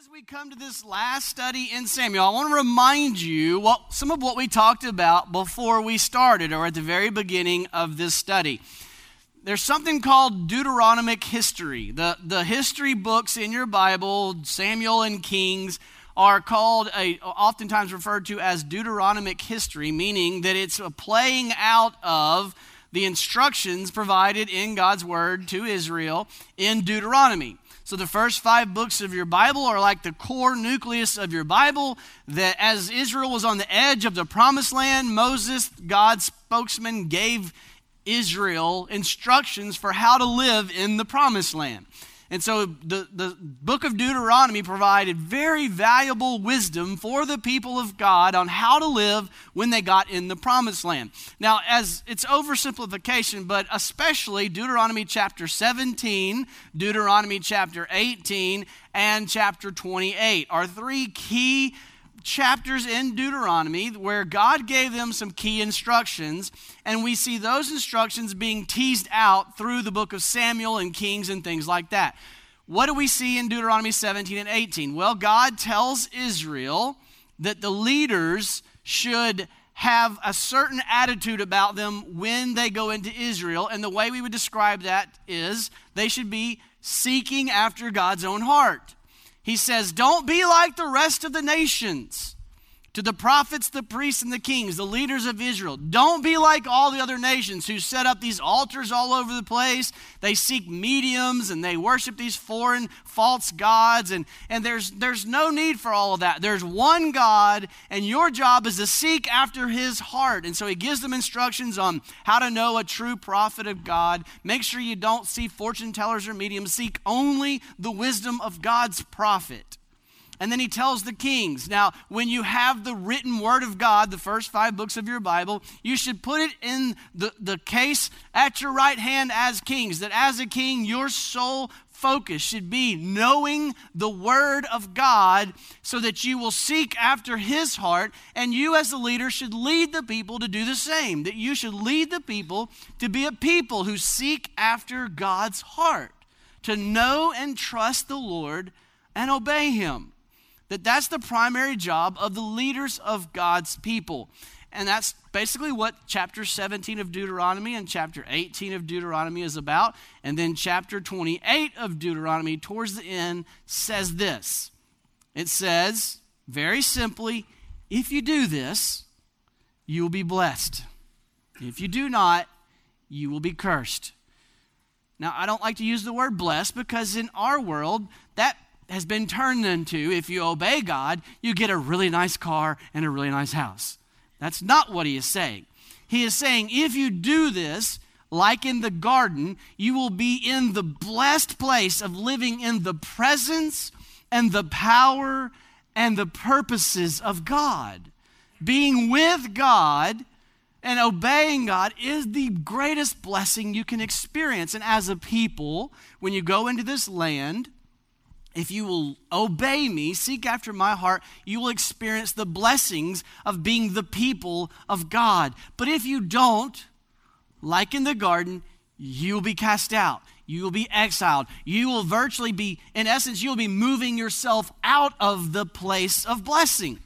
as we come to this last study in Samuel, I want to remind you some of what we talked about before we started, or at the very beginning of this study. There's something called Deuteronomic history. The history books in your Bible, Samuel and Kings, are called, oftentimes referred to as Deuteronomic history, meaning that it's a playing out of the instructions provided in God's word to Israel in Deuteronomy. So the first 5 books of your Bible are like the core nucleus of your Bible, that as Israel was on the edge of the promised land, Moses, God's spokesman, gave Israel instructions for how to live in the promised land. And so the book of Deuteronomy provided very valuable wisdom for the people of God on how to live when they got in the promised land. Now, as it's oversimplification, but especially Deuteronomy chapter 17, Deuteronomy chapter 18, and chapter 28 are 3 key chapters in Deuteronomy where God gave them some key instructions, and we see those instructions being teased out through the book of Samuel and Kings and things like that. What do we see in Deuteronomy 17 and 18? Well, God tells Israel that the leaders should have a certain attitude about them when they go into Israel, and the way we would describe that is they should be seeking after God's own heart. He says, don't be like the rest of the nations. To the prophets, the priests, and the kings, the leaders of Israel, don't be like all the other nations who set up these altars all over the place. They seek mediums and they worship these foreign false gods. And there's no need for all of that. There's one God, and your job is to seek after his heart. And so he gives them instructions on how to know a true prophet of God. Make sure you don't see fortune tellers or mediums. Seek only the wisdom of God's prophet. And then he tells the kings, now, when you have the written word of God, the first 5 books of your Bible, you should put it in the case at your right hand as kings, that as a king, your sole focus should be knowing the word of God so that you will seek after his heart, and you as the leader should lead the people to do the same, that you should lead the people to be a people who seek after God's heart, to know and trust the Lord and obey him. That's the primary job of the leaders of God's people. And that's basically what chapter 17 of Deuteronomy and chapter 18 of Deuteronomy is about. And then chapter 28 of Deuteronomy, towards the end, says this. It says, very simply, if you do this, you will be blessed. If you do not, you will be cursed. Now, I don't like to use the word blessed because in our world, that has been turned into, if you obey God, you get a really nice car and a really nice house. That's not what he is saying. He is saying, if you do this, like in the garden, you will be in the blessed place of living in the presence and the power and the purposes of God. Being with God and obeying God is the greatest blessing you can experience. And as a people, when you go into this land, if you will obey me, seek after my heart, you will experience the blessings of being the people of God. But if you don't, like in the garden, you will be cast out. You will be exiled. You will virtually be, in essence, you'll be moving yourself out of the place of blessing.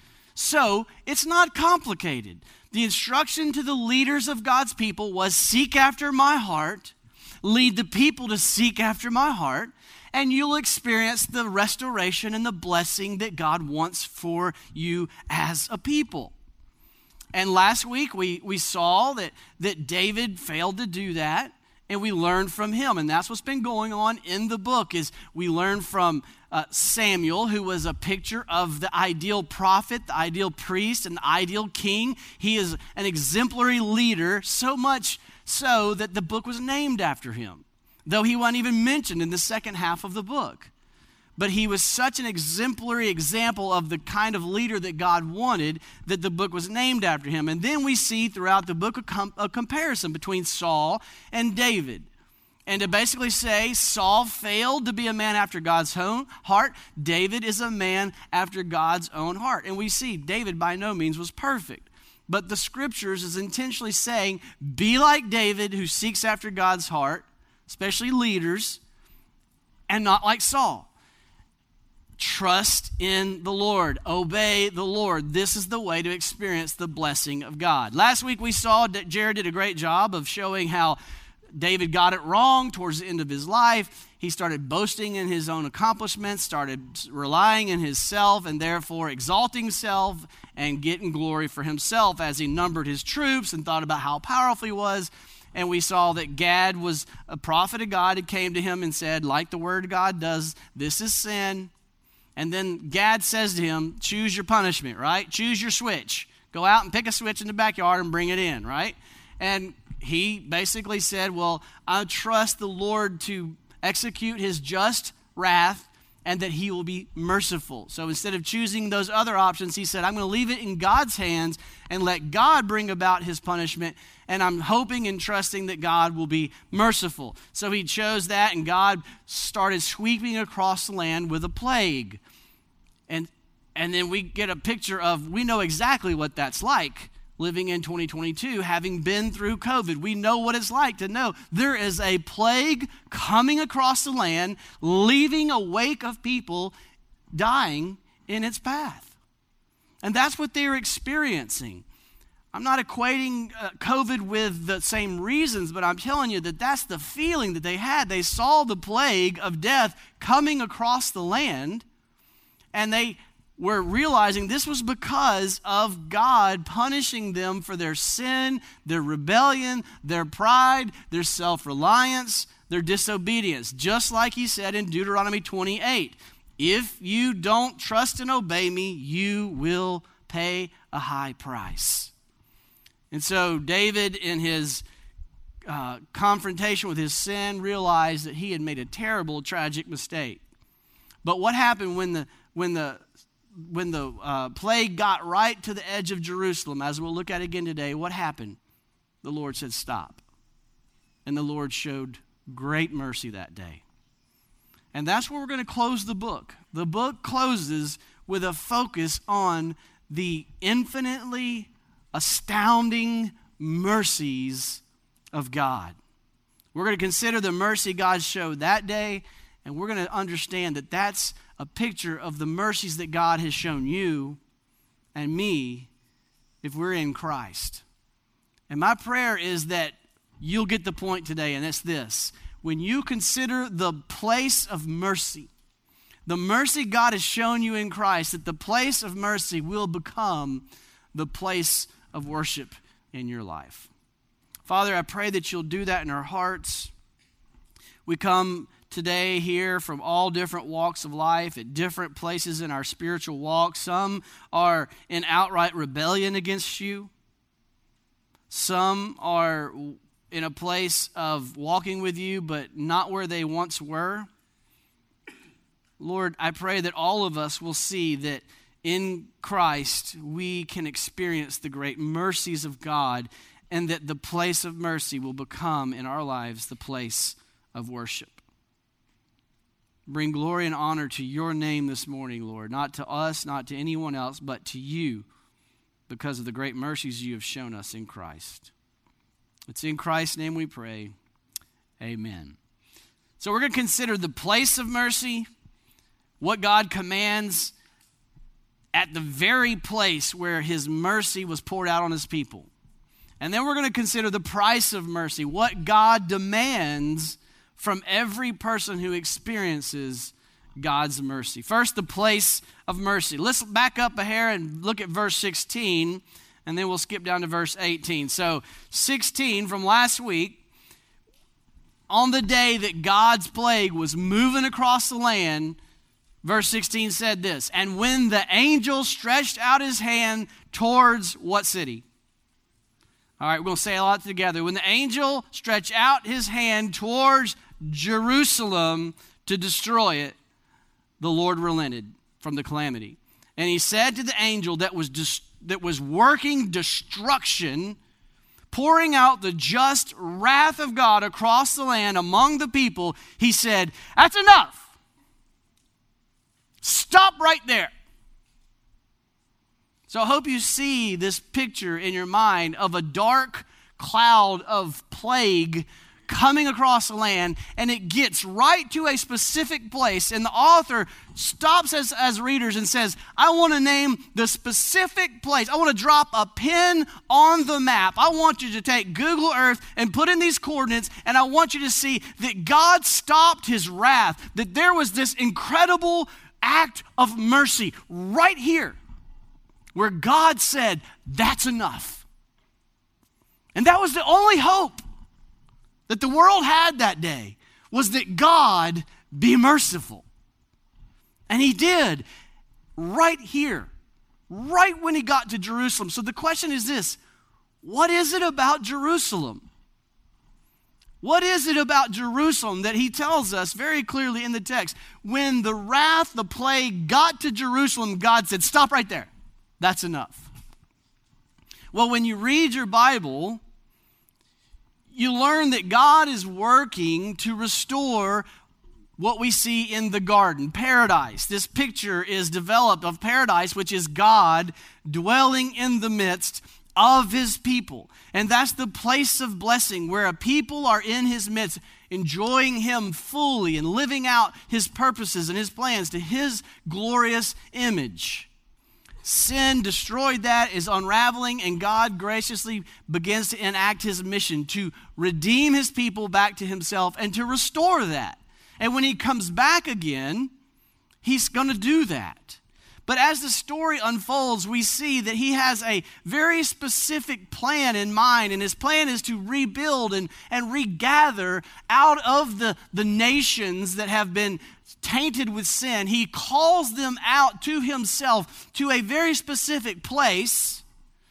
So it's not complicated. The instruction to the leaders of God's people was seek after my heart, lead the people to seek after my heart, and you'll experience the restoration and the blessing that God wants for you as a people. And last week we saw that David failed to do that, and we learned from him. And that's what's been going on in the book, is we learned from Samuel, who was a picture of the ideal prophet, the ideal priest, and the ideal king. He is an exemplary leader, so much so that the book was named after him, though he wasn't even mentioned in the second half of the book. But he was such an exemplary example of the kind of leader that God wanted that the book was named after him. And then we see throughout the book a comparison between Saul and David. And to basically say Saul failed to be a man after God's own heart, David is a man after God's own heart. And we see David by no means was perfect. But the scriptures is intentionally saying, be like David who seeks after God's heart, especially leaders, and not like Saul. trust in the Lord. Obey the Lord. This is the way to experience the blessing of God. Last week we saw that Jared did a great job of showing how David got it wrong towards the end of his life. He started boasting in his own accomplishments, started relying in himself, and therefore exalting himself and getting glory for himself as he numbered his troops and thought about how powerful he was. And we saw that Gad was a prophet of God who came to him and said, like the word of God does, this is sin. And then Gad says to him, choose your punishment, right? Choose your switch. Go out and pick a switch in the backyard and bring it in, right? And he basically said, well, I trust the Lord to execute his just wrath and that he will be merciful. So instead of choosing those other options, he said, I'm going to leave it in God's hands and let God bring about his punishment. And I'm hoping and trusting that God will be merciful. So he chose that, and God started sweeping across the land with a plague. And then we get a picture of, we know exactly what that's like living in 2022, having been through COVID. We know what it's like to know there is a plague coming across the land, leaving a wake of people dying in its path. And that's what they're experiencing. I'm not equating COVID with the same reasons, but I'm telling you that that's the feeling that they had. They saw the plague of death coming across the land, and they were realizing this was because of God punishing them for their sin, their rebellion, their pride, their self-reliance, their disobedience. Just like he said in Deuteronomy 28, if you don't trust and obey me, you will pay a high price. And so David, in his confrontation with his sin, realized that he had made a terrible, tragic mistake. But what happened when the plague got right to the edge of Jerusalem, as we'll look at again today? What happened? The Lord said, stop. And the Lord showed great mercy that day. And that's where we're going to close the book. The book closes with a focus on the infinitely astounding mercies of God. We're going to consider the mercy God showed that day, and we're going to understand that that's a picture of the mercies that God has shown you and me if we're in Christ. And my prayer is that you'll get the point today, and it's this. When you consider the place of mercy, the mercy God has shown you in Christ, that the place of mercy will become the place of worship in your life. Father, I pray that you'll do that in our hearts. We come today here from all different walks of life, at different places in our spiritual walk. Some are in outright rebellion against you. Some are in a place of walking with you, but not where they once were. Lord, I pray that all of us will see that in Christ we can experience the great mercies of God, and that the place of mercy will become in our lives the place of worship. Bring glory and honor to your name this morning, Lord, not to us, not to anyone else, but to you, because of the great mercies you have shown us in Christ. It's in Christ's name we pray. Amen. So we're going to consider the place of mercy, what God commands at the very place where his mercy was poured out on his people. And then we're going to consider the price of mercy, what God demands from every person who experiences God's mercy. First, the place of mercy. Let's back up a hair and look at verse 16, and then we'll skip down to verse 18. So 16 from last week, on the day that God's plague was moving across the land, verse 16 said this, and when the angel stretched out his hand towards what city? All right, we're going to say a lot together. When the angel stretched out his hand towards Jerusalem to destroy it, the Lord relented from the calamity. And he said to the angel that was working destruction, pouring out the just wrath of God across the land among the people, he said, that's enough. Stop right there. So I hope you see this picture in your mind of a dark cloud of plague coming across the land, and it gets right to a specific place, and the author stops us as readers and says, I want to name the specific place. I want to drop a pin on the map. I want you to take Google Earth and put in these coordinates, and I want you to see that God stopped his wrath, that there was this incredible act of mercy right here where God said, that's enough. And that was the only hope that the world had that day, was that God be merciful. And he did right here, right when he got to Jerusalem. So the question is this: what is it about Jerusalem? What is it about Jerusalem that he tells us very clearly in the text? When the wrath, the plague got to Jerusalem, God said, stop right there. That's enough. Well, when you read your Bible, you learn that God is working to restore what we see in the garden, paradise. This picture is developed of paradise, which is God dwelling in the midst of his people. And that's the place of blessing where a people are in his midst, enjoying him fully and living out his purposes and his plans to his glorious image. Sin destroyed that, is unraveling, and God graciously begins to enact his mission to redeem his people back to himself and to restore that. And when he comes back again, he's going to do that. But as the story unfolds, we see that he has a very specific plan in mind, and his plan is to rebuild and regather out of the nations that have been tainted with sin. He calls them out to himself to a very specific place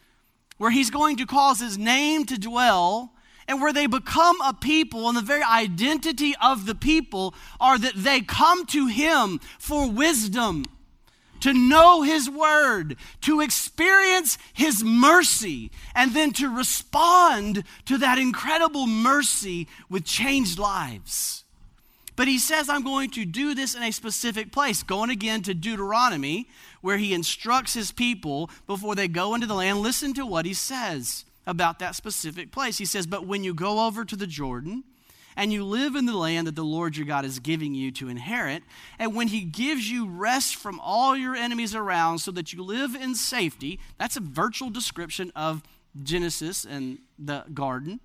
where he's going to cause his name to dwell, and where they become a people, and the very identity of the people are that they come to him for wisdom, to know his word, to experience his mercy, and then to respond to that incredible mercy with changed lives. But he says, I'm going to do this in a specific place. Going again to Deuteronomy, where he instructs his people before they go into the land. Listen to what he says about that specific place. He says, but when you go over to the Jordan, and you live in the land that the Lord your God is giving you to inherit, and when he gives you rest from all your enemies around so that you live in safety, that's a virtual description of Genesis and the garden.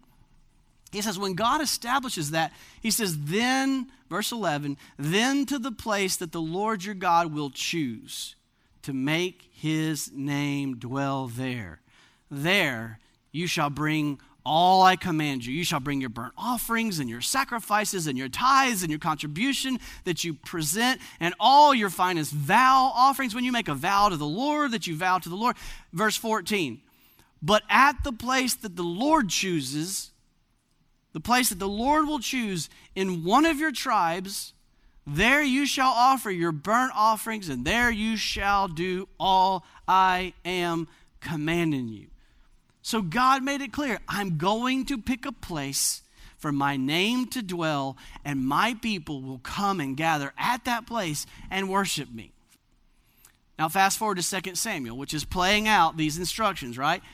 He says, when God establishes that, he says, then, verse 11, then to the place that the Lord your God will choose to make his name dwell there. There you shall bring all I command you. You shall bring your burnt offerings and your sacrifices and your tithes and your contribution that you present and all your finest vow offerings. When you make a vow to the Lord, that you vow to the Lord. Verse 14, but at the place that the Lord chooses, the place that the Lord will choose in one of your tribes, there you shall offer your burnt offerings, and there you shall do all I am commanding you. So God made it clear, I'm going to pick a place for my name to dwell, and my people will come and gather at that place and worship me. Now fast forward to 2 Samuel, which is playing out these instructions, right?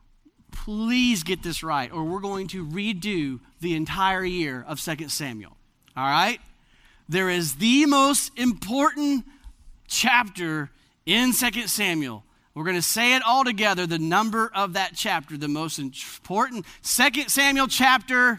Please get this right, or we're going to redo the entire year of 2 Samuel. All right? There is the most important chapter in 2 Samuel. We're going to say it all together, the number of that chapter, the most important. 2 Samuel chapter.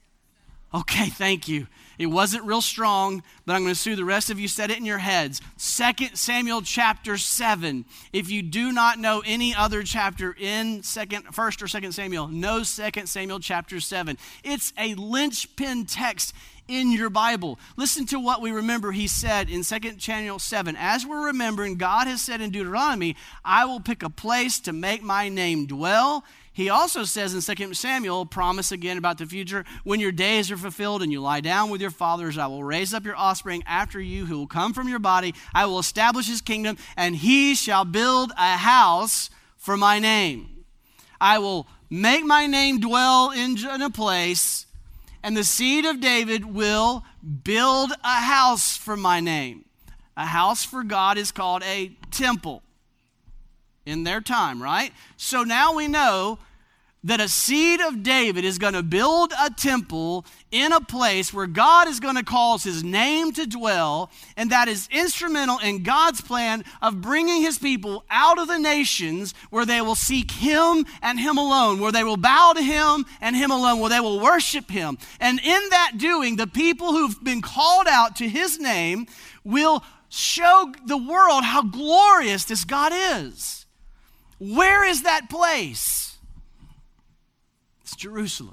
Okay, thank you. It wasn't real strong, but I'm going to assume the rest of you said it in your heads. 2 Samuel chapter 7. If you do not know any other chapter in 1st or 2 Samuel, know 2 Samuel chapter 7. It's a linchpin text in your Bible. Listen to what we remember he said in 2 Samuel 7. As we're remembering, God has said in Deuteronomy, I will pick a place to make my name dwell. He also says in 2 Samuel, promise again about the future, when your days are fulfilled and you lie down with your fathers, I will raise up your offspring after you who will come from your body. I will establish his kingdom, and he shall build a house for my name. I will make my name dwell in a place, and the seed of David will build a house for my name. A house for God is called a temple in their time, right? So now we know that a seed of David is going to build a temple in a place where God is going to cause his name to dwell, and that is instrumental in God's plan of bringing his people out of the nations where they will seek him and him alone, where they will bow to him and him alone, where they will worship him. And in that doing, the people who've been called out to his name will show the world how glorious this God is. Where is that place? It's Jerusalem.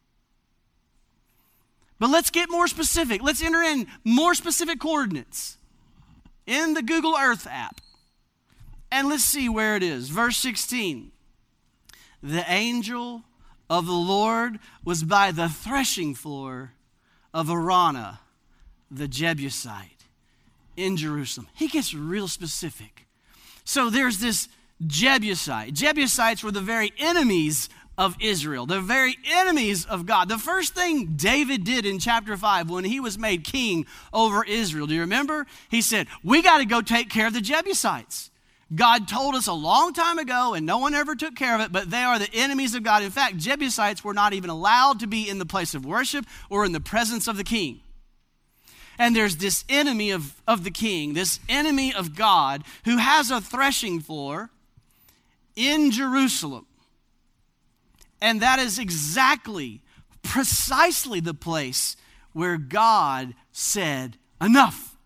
But let's get more specific. Let's enter in more specific coordinates in the Google Earth app. And let's see where it is. Verse 16. The angel of the Lord was by the threshing floor of Araunah, the Jebusite, in Jerusalem. He gets real specific. So there's this Jebusite. Jebusites were the very enemies of Israel, the very enemies of God. The first thing David did in chapter 5 when he was made king over Israel, do you remember? He said, we got to go take care of the Jebusites. God told us a long time ago, and no one ever took care of it, but they are the enemies of God. In fact, Jebusites were not even allowed to be in the place of worship or in the presence of the king. And there's this enemy of the king, this enemy of God, who has a threshing floor in Jerusalem. And that is precisely the place where God said, enough.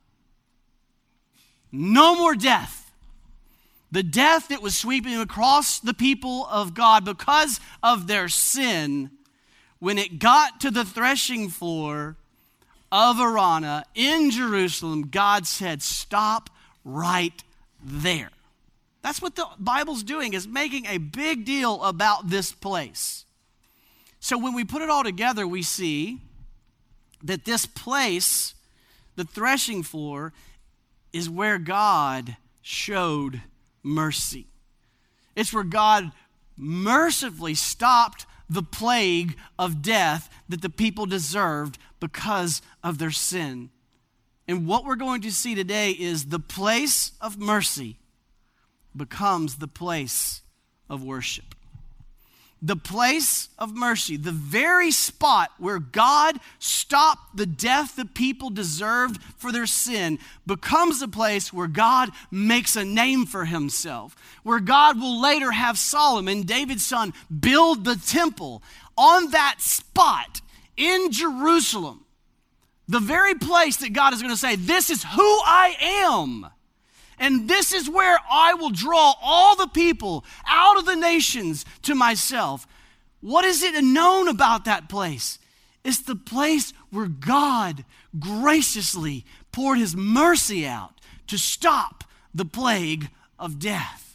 No more death. The death that was sweeping across the people of God because of their sin, when it got to the threshing floor of Araunah in Jerusalem, God said, stop right there. That's what the Bible's doing, is making a big deal about this place. So when we put it all together, we see that this place, the threshing floor, is where God showed mercy. It's where God mercifully stopped the plague of death that the people deserved because of their sin. And what we're going to see today is the place of mercy becomes the place of worship. The place of mercy, the very spot where God stopped the death the people deserved for their sin, becomes the place where God makes a name for himself, where God will later have Solomon, David's son, build the temple on that spot in Jerusalem. The very place that God is going to say, this is who I am. And this is where I will draw all the people out of the nations to myself. What is it known about that place? It's the place where God graciously poured his mercy out to stop the plague of death.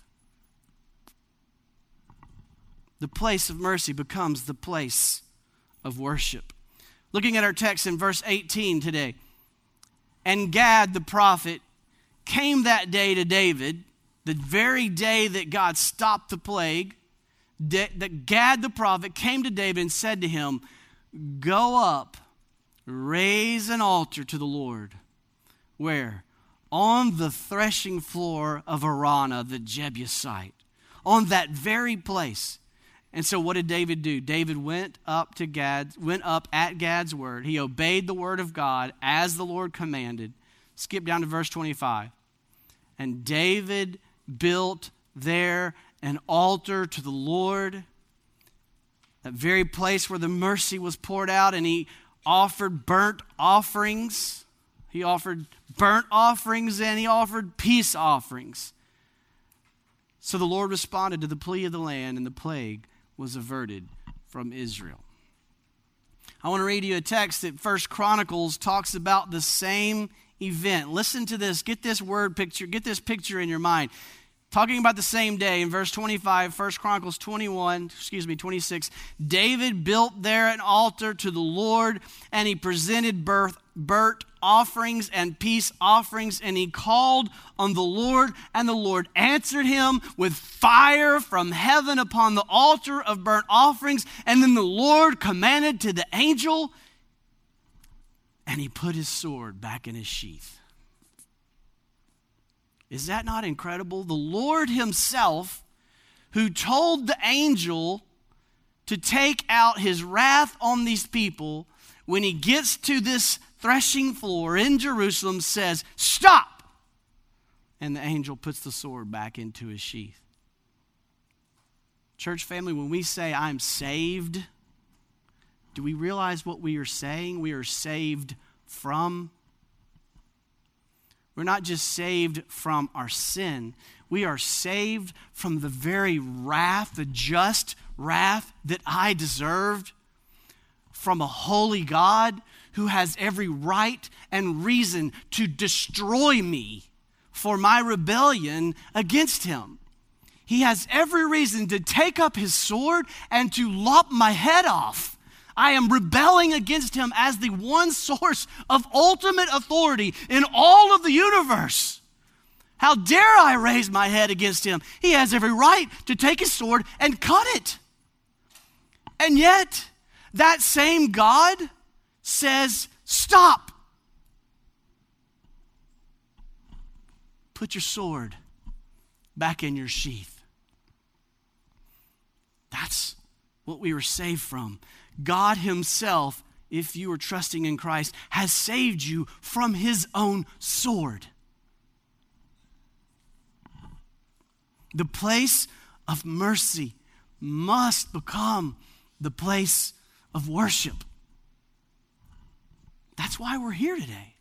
The place of mercy becomes the place of worship. Looking at our text in verse 18 today. And Gad the prophet came that day to David, the very day that God stopped the plague, that Gad the prophet came to David and said to him, go up, raise an altar to the Lord. Where? On the threshing floor of Araunah, the Jebusite. On that very place. And so what did David do? David went up at Gad's word. He obeyed the word of God as the Lord commanded. Skip down to verse 25. And David built there an altar to the Lord, that very place where the mercy was poured out, and he offered burnt offerings. He offered burnt offerings and he offered peace offerings. So the Lord responded to the plea of the land, and the plague was averted from Israel. I want to read you a text that 1 Chronicles talks about the same event. Listen to this. Get this word picture. Get this picture in your mind. Talking about the same day in verse 25, 1 Chronicles 26. David built there an altar to the Lord, and he presented burnt offerings and peace offerings, and he called on the Lord, and the Lord answered him with fire from heaven upon the altar of burnt offerings. And then the Lord commanded to the angel, and he put his sword back in his sheath. Is that not incredible? The Lord himself, who told the angel to take out his wrath on these people, when he gets to this threshing floor in Jerusalem, says, "Stop!" And the angel puts the sword back into his sheath. Church family, when we say, "I'm saved," do we realize what we are saying? We are saved from. We're not just saved from our sin. We are saved from the very wrath, the just wrath that I deserved, from a holy God who has every right and reason to destroy me for my rebellion against him. He has every reason to take up his sword and to lop my head off. I am rebelling against him as the one source of ultimate authority in all of the universe. How dare I raise my head against him? He has every right to take his sword and cut it. And yet, that same God says, "Stop. Put your sword back in your sheath." That's what we were saved from. God himself, if you are trusting in Christ, has saved you from his own sword. The place of mercy must become the place of worship. That's why we're here today.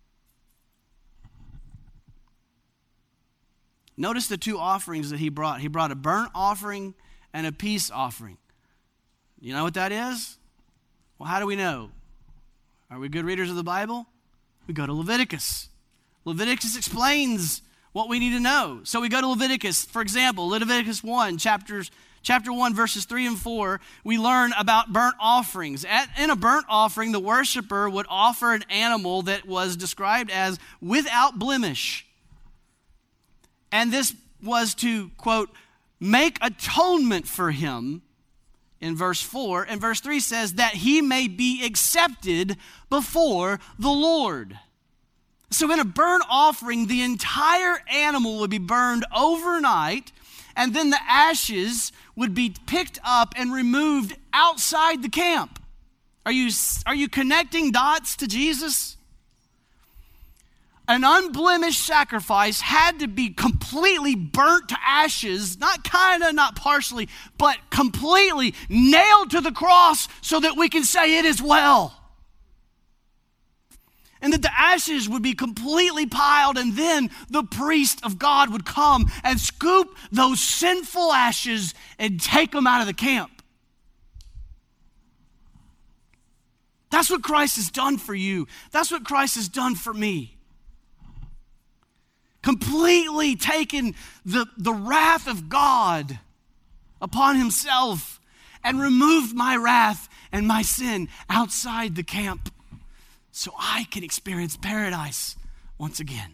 Notice the two offerings that he brought. He brought a burnt offering and a peace offering. You know what that is? Well, how do we know? Are we good readers of the Bible? We go to Leviticus. Leviticus explains what we need to know. So we go to Leviticus. For example, Leviticus 1, chapter 1, verses 3 and 4, we learn about burnt offerings. In a burnt offering, the worshiper would offer an animal that was described as without blemish. And this was to, quote, make atonement for him, in verse 4. And verse 3 says that he may be accepted before the Lord. So in a burnt offering, the entire animal would be burned overnight, and then the ashes would be picked up and removed outside the camp. Are you connecting dots to Jesus? An unblemished sacrifice had to be completely burnt to ashes, not kind of, not partially, but completely nailed to the cross so that we can say it is well. And that the ashes would be completely piled, and then the priest of God would come and scoop those sinful ashes and take them out of the camp. That's what Christ has done for you. That's what Christ has done for me. Completely taken the wrath of God upon himself and removed my wrath and my sin outside the camp so I can experience paradise once again.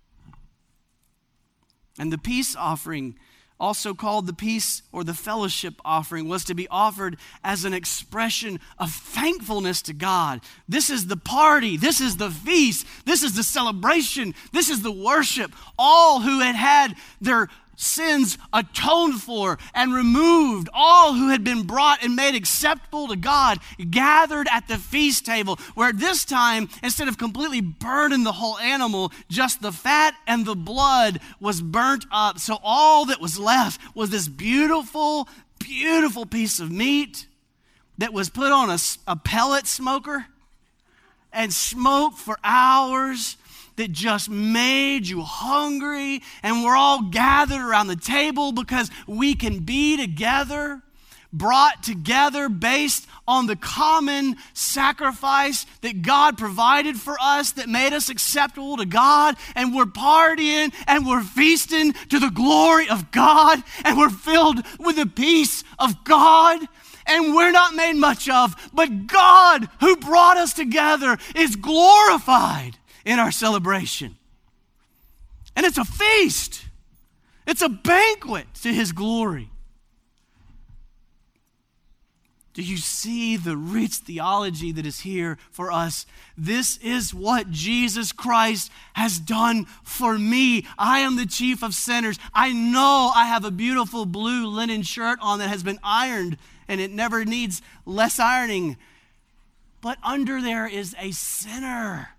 And the peace offering, also called the peace or the fellowship offering, was to be offered as an expression of thankfulness to God. This is the party. This is the feast. This is the celebration. This is the worship. All who had their sins atoned for and removed, all who had been brought and made acceptable to God, gathered at the feast table, where this time, instead of completely burning the whole animal, just the fat and the blood was burnt up. So all that was left was this beautiful, beautiful piece of meat that was put on a pellet smoker and smoked for hours, that just made you hungry. And we're all gathered around the table because we can be together, brought together based on the common sacrifice that God provided for us, that made us acceptable to God. And we're partying and we're feasting to the glory of God, and we're filled with the peace of God. And we're not made much of, but God, who brought us together, is glorified in our celebration. And it's a feast. It's a banquet to his glory. Do you see the rich theology that is here for us? This is what Jesus Christ has done for me. I am the chief of sinners. I know I have a beautiful blue linen shirt on that has been ironed and it never needs less ironing. But under there is a sinner,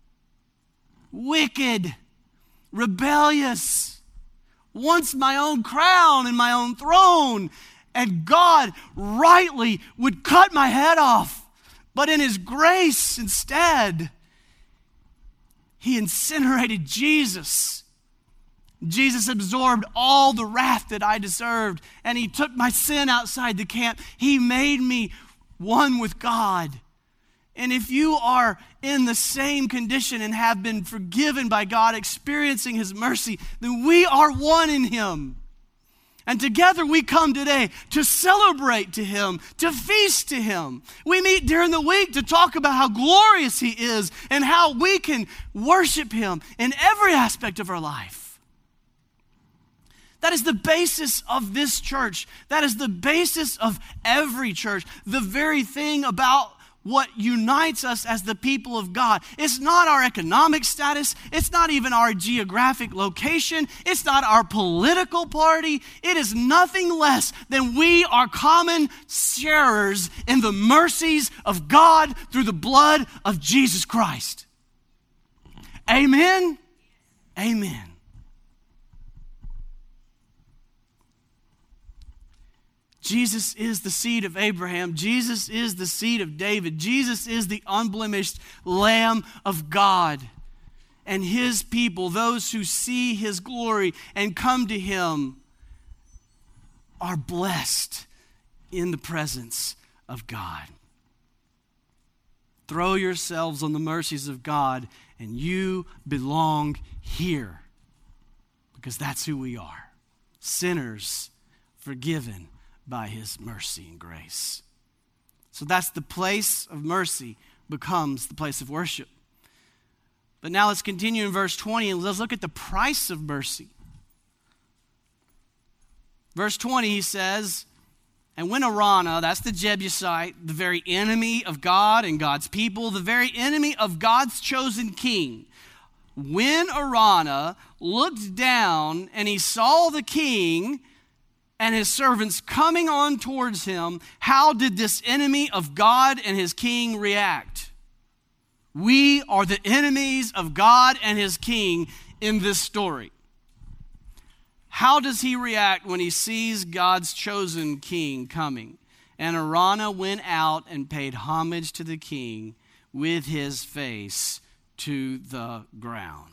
wicked, rebellious, wants my own crown and my own throne. And God rightly would cut my head off. But in his grace instead, he incinerated Jesus. Jesus absorbed all the wrath that I deserved, and he took my sin outside the camp. He made me one with God. And if you are in the same condition and have been forgiven by God, experiencing his mercy, then we are one in him. And together we come today to celebrate to him, to feast to him. We meet during the week to talk about how glorious he is and how we can worship him in every aspect of our life. That is the basis of this church. That is the basis of every church. The very thing about what unites us as the people of God. It's not our economic status. It's not even our geographic location. It's not our political party. It is nothing less than we are common sharers in the mercies of God through the blood of Jesus Christ. Amen? Amen. Jesus is the seed of Abraham. Jesus is the seed of David. Jesus is the unblemished Lamb of God. And his people, those who see his glory and come to him, are blessed in the presence of God. Throw yourselves on the mercies of God, and you belong here. Because that's who we are. Sinners forgiven by his mercy and grace. So that's the place of mercy becomes the place of worship. But now let's continue in verse 20 and let's look at the price of mercy. Verse 20, he says, and when Araunah, that's the Jebusite, the very enemy of God and God's people, the very enemy of God's chosen king, when Araunah looked down and he saw the king and his servants coming on towards him, how did this enemy of God and his king react? We are the enemies of God and his king in this story. How does he react when he sees God's chosen king coming? And Araunah went out and paid homage to the king with his face to the ground.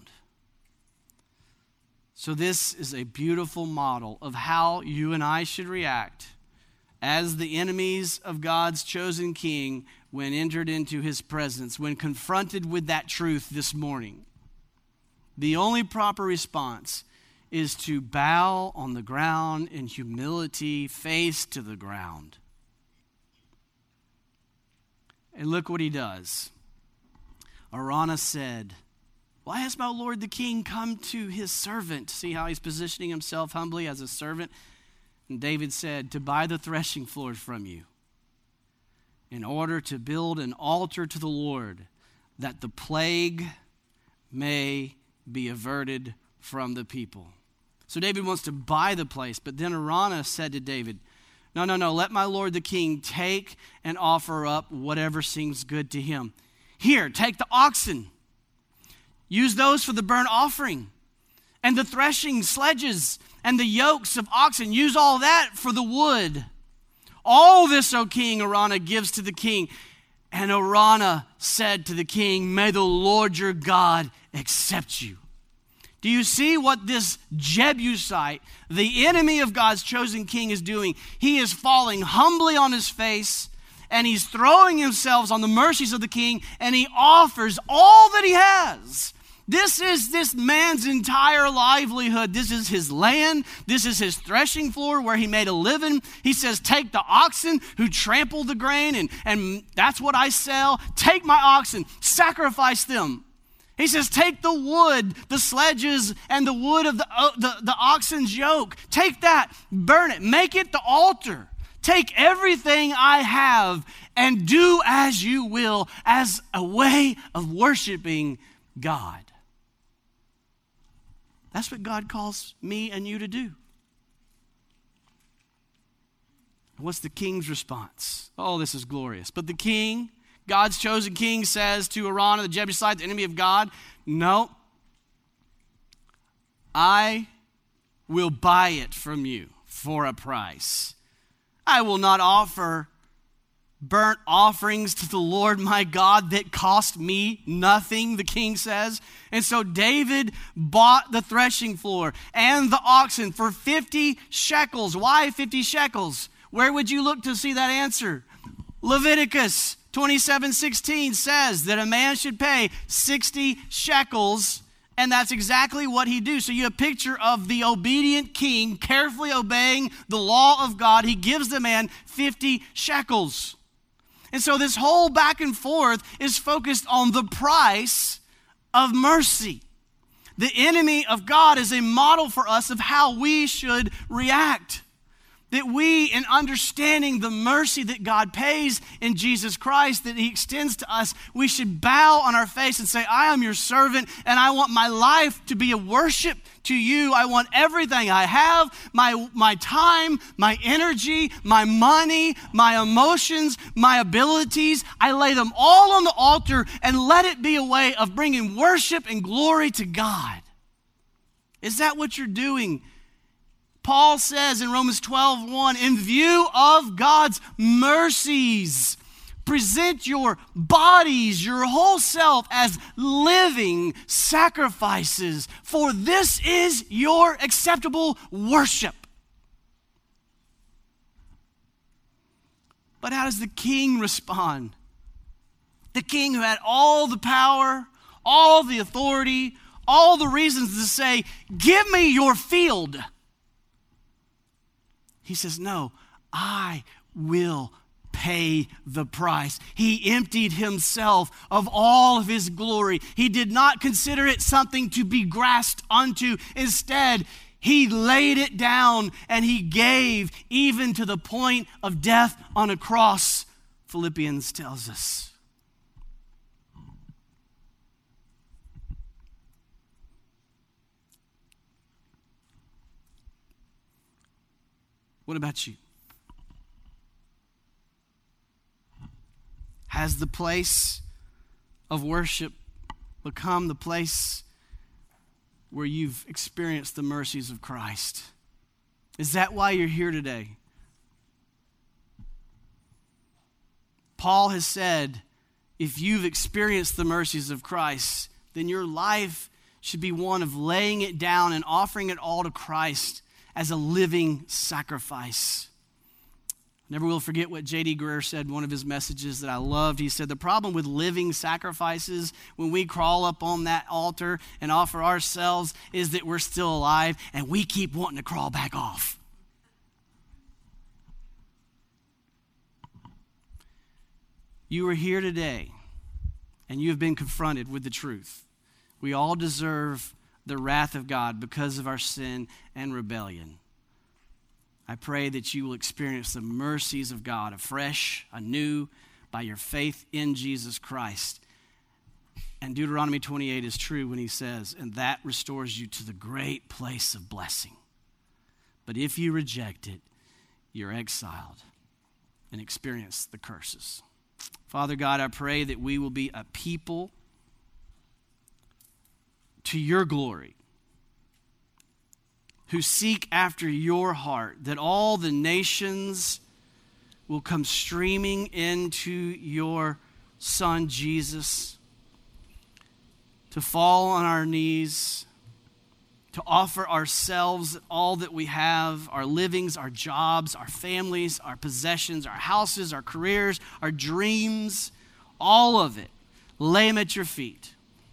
So this is a beautiful model of how you and I should react as the enemies of God's chosen king when entered into his presence, when confronted with that truth this morning. The only proper response is to bow on the ground in humility, face to the ground. And look what he does. Araunah said, why has my lord the king come to his servant? See how he's positioning himself humbly as a servant? And David said, to buy the threshing floors from you in order to build an altar to the Lord, that the plague may be averted from the people. So David wants to buy the place, but then Araunah said to David, no, let my lord the king take and offer up whatever seems good to him. Here, take the oxen. Use those for the burnt offering and the threshing sledges and the yokes of oxen. Use all that for the wood. All this, O king, Araunah gives to the king. And Araunah said to the king, may the Lord your God accept you. Do you see what this Jebusite, the enemy of God's chosen king, is doing? He is falling humbly on his face, and he's throwing himself on the mercies of the king, and he offers all that he has. This is this man's entire livelihood. This is his land. This is his threshing floor where he made a living. He says, take the oxen who trample the grain, and that's what I sell. Take my oxen, sacrifice them. He says, take the wood, the sledges, and the wood of the oxen's yoke. Take that, burn it, make it the altar. Take everything I have and do as you will, as a way of worshiping God. That's what God calls me and you to do. What's the king's response? Oh, this is glorious. But the king, God's chosen king, says to Araunah, the Jebusite, the enemy of God, no, I will buy it from you for a price. I will not offer burnt offerings to the Lord my God that cost me nothing, the king says. And so David bought the threshing floor and the oxen for 50 shekels. Why 50 shekels? Where would you look to see that answer? Leviticus 27:16 says that a man should pay 60 shekels, and that's exactly what he do. So you have a picture of the obedient king carefully obeying the law of God. He gives the man 50 shekels. And so this whole back and forth is focused on the price of mercy. The enemy of God is a model for us of how we should react. That we, in understanding the mercy that God pays in Jesus Christ, that he extends to us, we should bow on our face and say, I am your servant, and I want my life to be a worship to you. I want everything I have, my time, my energy, my money, my emotions, my abilities. I lay them all on the altar and let it be a way of bringing worship and glory to God. Is that what you're doing? Paul says in Romans 12:1, in view of God's mercies, present your bodies, your whole self as living sacrifices, for this is your acceptable worship. But how does the king respond? The king who had all the power, all the authority, all the reasons to say, give me your field. He says, no, I will pay the price. He emptied himself of all of his glory. He did not consider it something to be grasped onto. Instead, he laid it down and he gave even to the point of death on a cross, Philippians tells us. What about you? Has the place of worship become the place where you've experienced the mercies of Christ? Is that why you're here today? Paul has said, if you've experienced the mercies of Christ, then your life should be one of laying it down and offering it all to Christ as a living sacrifice. Never will forget what J.D. Greear said in one of his messages that I loved. He said, the problem with living sacrifices, when we crawl up on that altar and offer ourselves, is that we're still alive and we keep wanting to crawl back off. You are here today and you have been confronted with the truth. We all deserve the wrath of God because of our sin and rebellion. I pray that you will experience the mercies of God afresh, anew, by your faith in Jesus Christ. And Deuteronomy 28 is true when he says, and that restores you to the great place of blessing. But if you reject it, you're exiled and experience the curses. Father God, I pray that we will be a people to your glory, who seek after your heart, that all the nations will come streaming into your Son, Jesus, to fall on our knees, to offer ourselves, all that we have, our livings, our jobs, our families, our possessions, our houses, our careers, our dreams, all of it. Lay them at your feet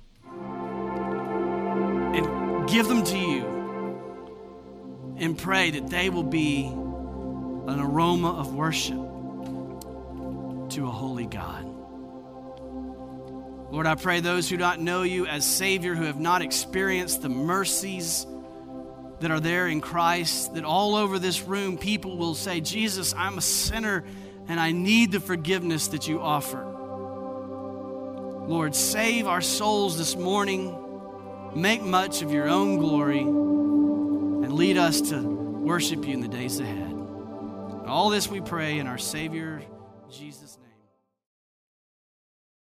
and give them to you. And pray that they will be an aroma of worship to a holy God. Lord, I pray those who do not know you as Savior, who have not experienced the mercies, that are there in Christ, that all over this room people will say, Jesus, I'm a sinner and I need the forgiveness that you offer. Lord, save our souls this morning. Make much of your own glory and lead us to worship you in the days ahead. All this we pray in our Savior, Jesus' name.